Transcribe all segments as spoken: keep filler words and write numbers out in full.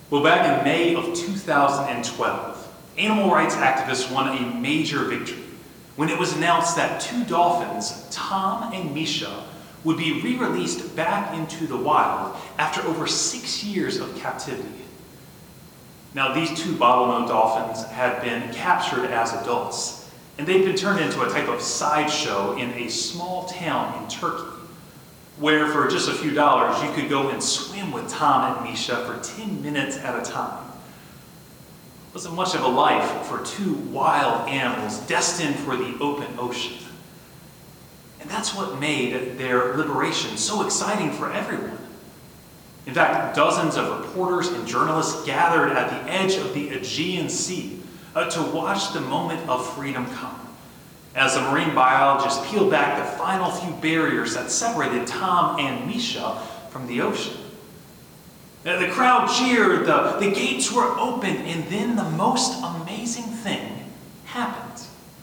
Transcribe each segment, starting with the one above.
Well, back in May of two thousand twelve, animal rights activists won a major victory when it was announced that two dolphins, Tom and Misha, would be re-released back into the wild after over six years of captivity. Now, these two bottlenose dolphins had been captured as adults, and they'd been turned into a type of sideshow in a small town in Turkey, where for just a few dollars you could go and swim with Tom and Misha for ten minutes at a time. It wasn't much of a life for two wild animals destined for the open ocean. And that's what made their liberation so exciting for everyone. In fact, dozens of reporters and journalists gathered at the edge of the Aegean Sea uh, to watch the moment of freedom come, as the marine biologists peeled back the final few barriers that separated Tom and Misha from the ocean. Uh, the crowd cheered, the, the gates were open, and then the most amazing thing happened.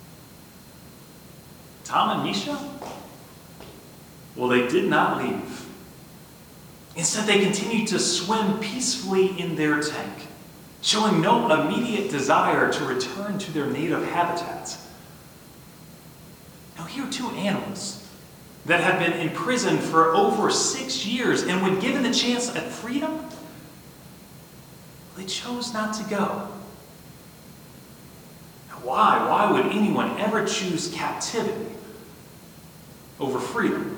Tom and Misha? Well, they did not leave. Instead, they continued to swim peacefully in their tank, showing no immediate desire to return to their native habitats. Now, here are two animals that have been imprisoned for over six years, and when given the chance at freedom, they chose not to go. Now, why? Why would anyone ever choose captivity over freedom?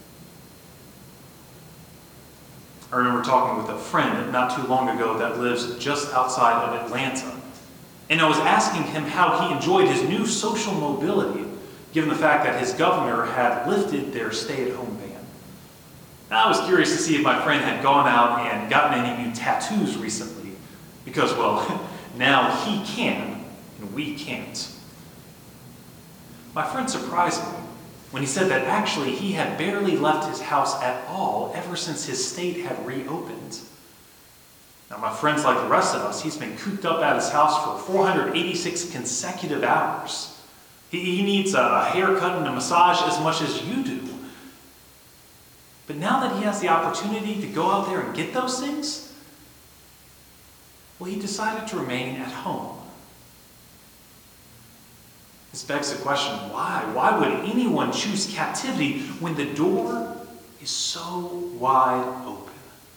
I remember talking with a friend not too long ago that lives just outside of Atlanta. And I was asking him how he enjoyed his new social mobility, given the fact that his governor had lifted their stay-at-home ban. Now, I was curious to see if my friend had gone out and gotten any new tattoos recently, because, well, now he can, and we can't. My friend surprised me when he said that actually he had barely left his house at all ever since his state had reopened. Now, my friend's like the rest of us. He's been cooped up at his house for four hundred eighty-six consecutive hours. He, he needs a haircut and a massage as much as you do. But now that he has the opportunity to go out there and get those things, well, he decided to remain at home. This begs the question, why? Why would anyone choose captivity when the door is so wide open?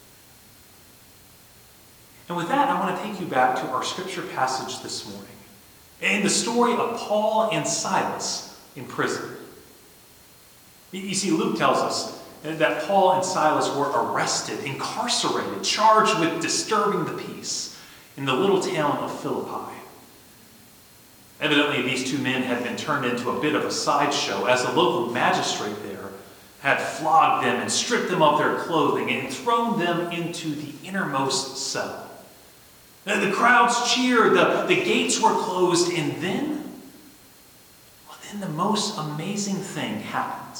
And with that, I want to take you back to our scripture passage this morning, and the story of Paul and Silas in prison. You see, Luke tells us that Paul and Silas were arrested, incarcerated, charged with disturbing the peace in the little town of Philippi. Evidently, these two men had been turned into a bit of a sideshow, as the local magistrate there had flogged them and stripped them of their clothing and thrown them into the innermost cell. And the crowds cheered, the, the gates were closed, and then, well, then the most amazing thing happened.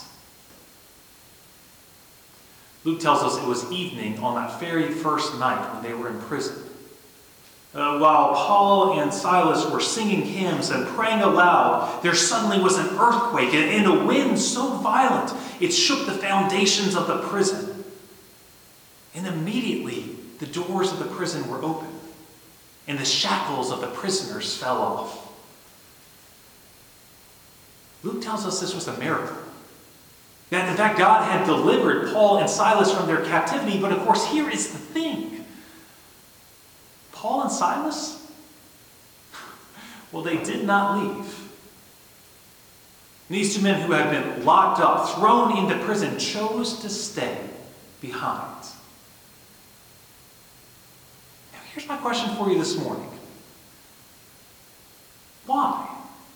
Luke tells us it was evening on that very first night when they were in prison. Uh, while Paul and Silas were singing hymns and praying aloud, there suddenly was an earthquake and a wind so violent it shook the foundations of the prison. And immediately the doors of the prison were open and the shackles of the prisoners fell off. Luke tells us this was a miracle. That in fact God had delivered Paul and Silas from their captivity, but of course here is the thing. Paul and Silas? Well, they did not leave. These two men who had been locked up, thrown into prison, chose to stay behind. Now, here's my question for you this morning. Why?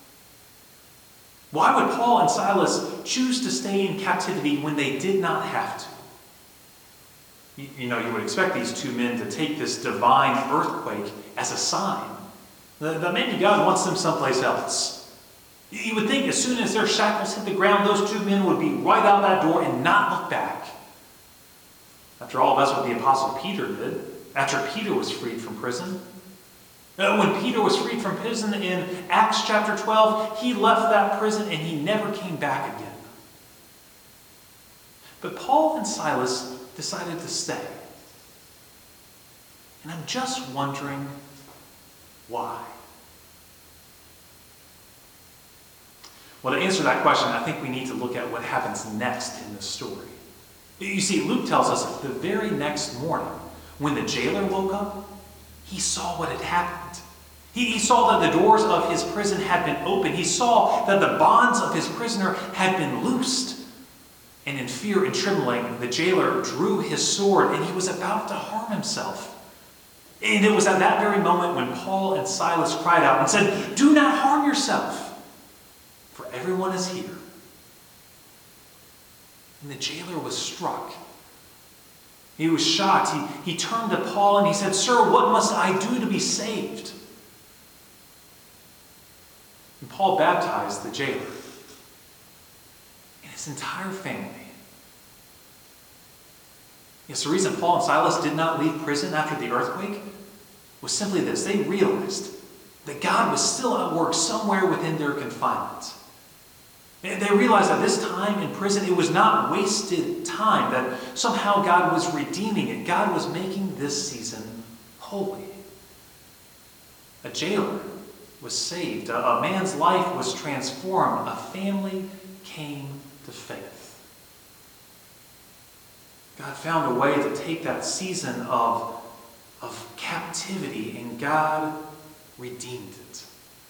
Why would Paul and Silas choose to stay in captivity when they did not have to? You know, you would expect these two men to take this divine earthquake as a sign that maybe God wants them someplace else. You would think as soon as their shackles hit the ground, those two men would be right out that door and not look back. After all, that's what the Apostle Peter did after Peter was freed from prison. When Peter was freed from prison in Acts chapter twelve, he left that prison and he never came back again. But Paul and Silas decided to stay. And I'm just wondering why. Well, to answer that question, I think we need to look at what happens next in the story. You see, Luke tells us the very next morning, when the jailer woke up, he saw what had happened. He, he saw that the doors of his prison had been opened. He saw that the bonds of his prisoner had been loosed. And in fear and trembling, the jailer drew his sword and he was about to harm himself. And it was at that very moment when Paul and Silas cried out and said, "Do not harm yourself, for everyone is here." And the jailer was struck. He was shocked. He, he turned to Paul and he said, "Sir, what must I do to be saved?" And Paul baptized the jailer and his entire family. Yes, the reason Paul and Silas did not leave prison after the earthquake was simply this. They realized that God was still at work somewhere within their confinement. And they realized that this time in prison, it was not wasted time, that somehow God was redeeming it. God was making this season holy. A jailer was saved. A, a man's life was transformed. A family came to faith. God found a way to take that season of, of captivity, and God redeemed it.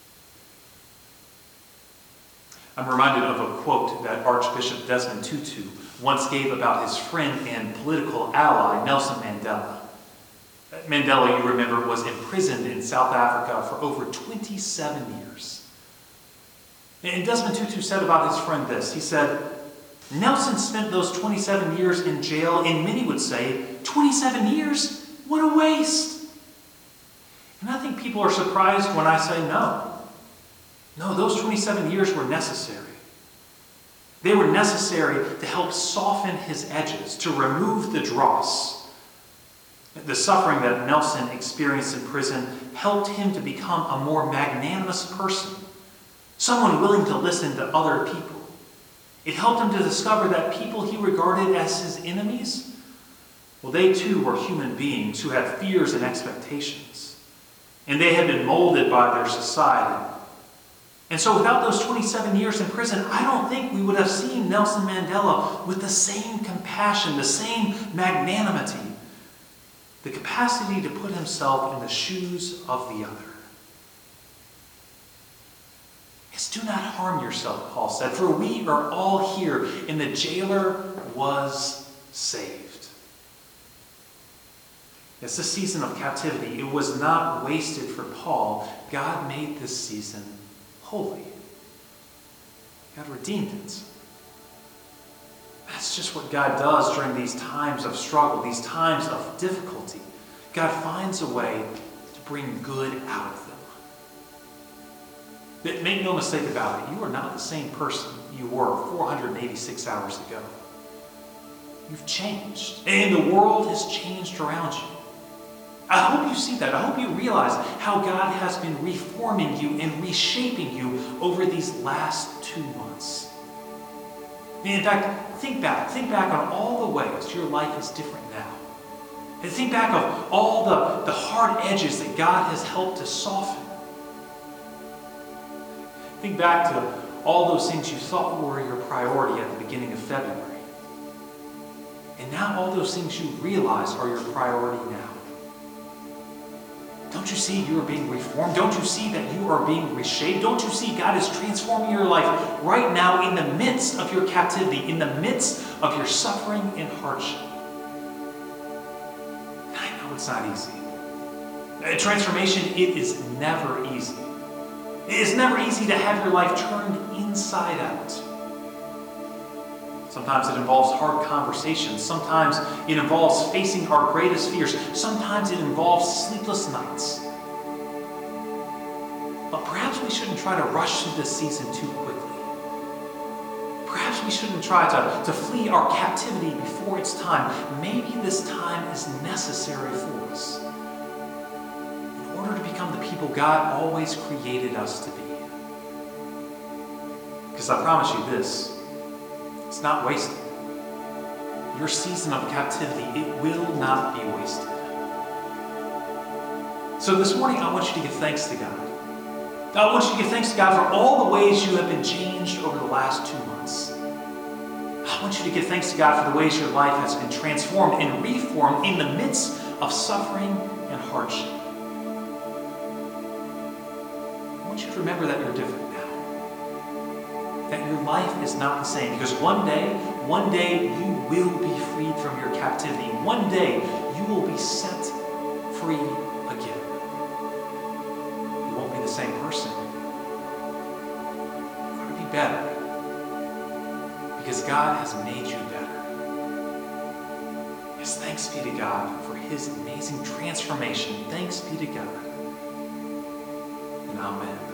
I'm reminded of a quote that Archbishop Desmond Tutu once gave about his friend and political ally, Nelson Mandela. Mandela, you remember, was imprisoned in South Africa for over twenty-seven years. And Desmond Tutu said about his friend this. He said, "Nelson spent those twenty-seven years in jail, and many would say, twenty-seven years? What a waste." And I think people are surprised when I say no. No, those twenty-seven years were necessary. They were necessary to help soften his edges, to remove the dross. The suffering that Nelson experienced in prison helped him to become a more magnanimous person, someone willing to listen to other people. It helped him to discover that people he regarded as his enemies, well, they too were human beings who had fears and expectations, and they had been molded by their society. And so without those twenty-seven years in prison, I don't think we would have seen Nelson Mandela with the same compassion, the same magnanimity, the capacity to put himself in the shoes of the other. Yes, do not harm yourself, Paul said, for we are all here, and the jailer was saved. Yes, this season of captivity, it was not wasted for Paul. God made this season holy. God redeemed it. That's just what God does during these times of struggle, these times of difficulty. God finds a way to bring good out of them. But make no mistake about it, you are not the same person you were four hundred eighty-six hours ago. You've changed, and the world has changed around you. I hope you see that. I hope you realize how God has been reforming you and reshaping you over these last two months. In fact, think back. Think back on all the ways your life is different now. And think back of all the, the hard edges that God has helped to soften. Think back to all those things you thought were your priority at the beginning of February. And now all those things you realize are your priority now. Don't you see you are being reformed? Don't you see that you are being reshaped? Don't you see God is transforming your life right now in the midst of your captivity, in the midst of your suffering and hardship? I know it's not easy. Transformation, it is never easy. It is never easy to have your life turned inside out. Sometimes it involves hard conversations. Sometimes it involves facing our greatest fears. Sometimes it involves sleepless nights. But perhaps we shouldn't try to rush through this season too quickly. Perhaps we shouldn't try to, to flee our captivity before it's time. Maybe this time is necessary for us in order to become the people God always created us to be. Because I promise you this, it's not wasted. Your season of captivity, it will not be wasted. So this morning, I want you to give thanks to God. I want you to give thanks to God for all the ways you have been changed over the last two months. I want you to give thanks to God for the ways your life has been transformed and reformed in the midst of suffering and hardship. I want you to remember that you're different now. That your life is not the same. Because one day, one day you will be freed from your captivity. One day you will be set free again. You won't be the same person. You're going to be better. Because God has made you better. Yes, thanks be to God for his amazing transformation. Thanks be to God. And amen.